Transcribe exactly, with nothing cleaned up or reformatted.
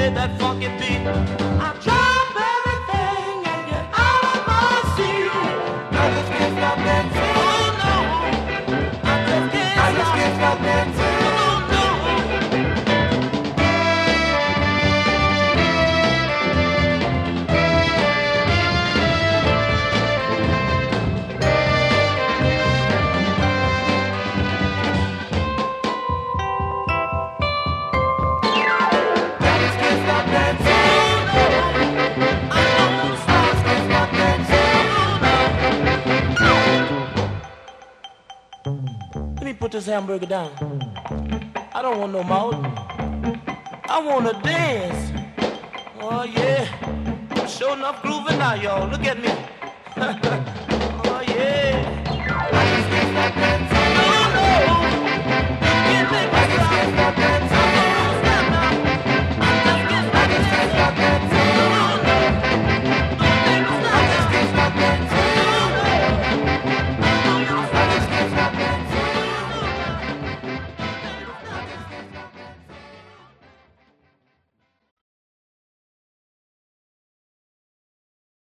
play that funky beat. I drop everything and get out of my seat. I just can't stop dancing. Oh no, I just can't, I just can't stop dancing. Oh no. Put this hamburger down. I don't want no mouth. I want to dance. Oh yeah, I'm sure enough grooving now, y'all. Look at me. Oh yeah. I just can't stop dancing. No, no. You can't make me stop.